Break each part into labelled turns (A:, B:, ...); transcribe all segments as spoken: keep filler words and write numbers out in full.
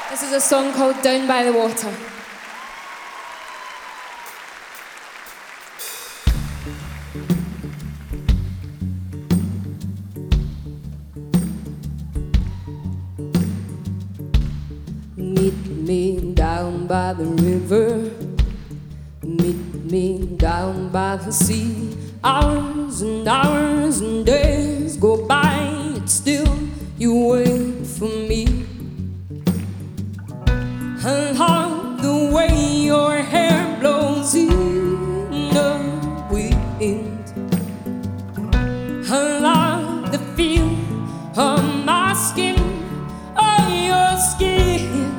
A: This is a song called Down by the Water. Meet me down by the river, meet me down by the sea. Hours and hours and days go by, yet still you wait for me. I love the way your hair blows in the wind. I love the feel of my skin, of your skin.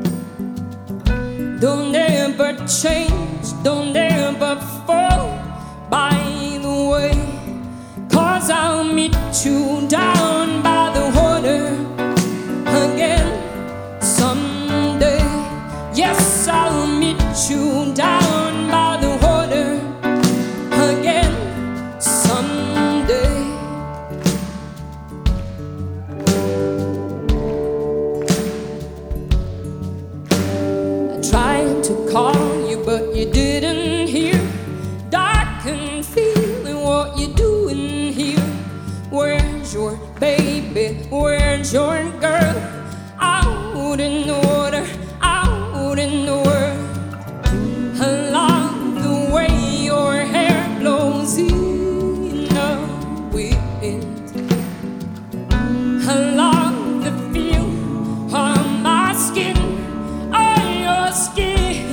A: Don't ever change, don't ever fall by the way, 'cause I'll meet you down by the water again someday. Yes, I'll meet you down by the water again someday. I tried to call you, but you didn't hear. Dark and feeling what you're doing here. Where's your baby? Where's your girl? Out in the water, out in the world. I love the way your hair blows in the wind. I love the feel of my skin, of your skin.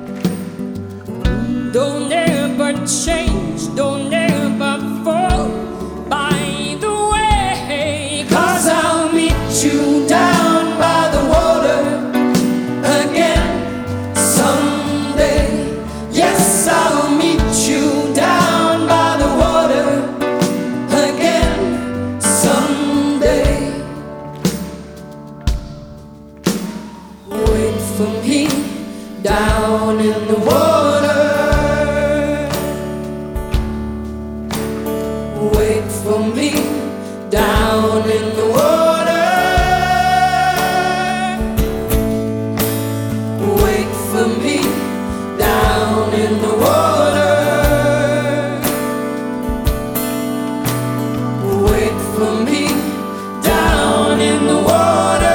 A: Don't ever change, don't ever fall by the way, 'cause I'll meet you down by the water again someday. Yes, I'll meet you down by the water again someday. Wait for me down in the water. Wait for me down in the water. Wait for me down in the water. Wait for me down in the water.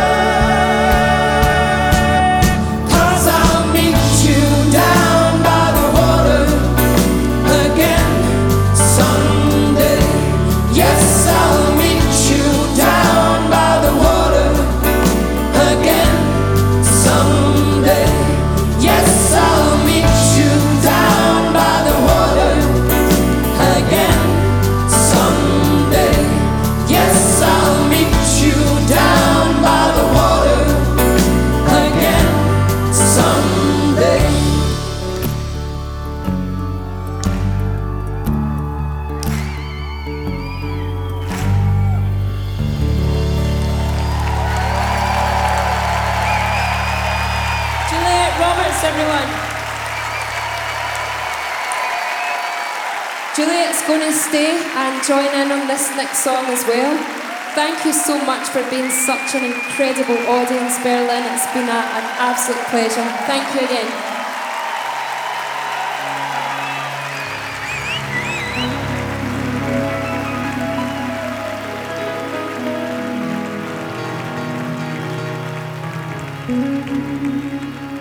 A: 'Cause I'll meet you down by the water again someday. Yes, I'll meet you down by the water again someday. Yes, I'll meet you down by the water again someday. Yes, I'll meet you down by the water again someday. Juliet Roberts, everyone. Juliet's going to stay and join in on this next song as well. Thank you so much for being such an incredible audience, Berlin. It's been a, an absolute pleasure. Thank you again. Thank you.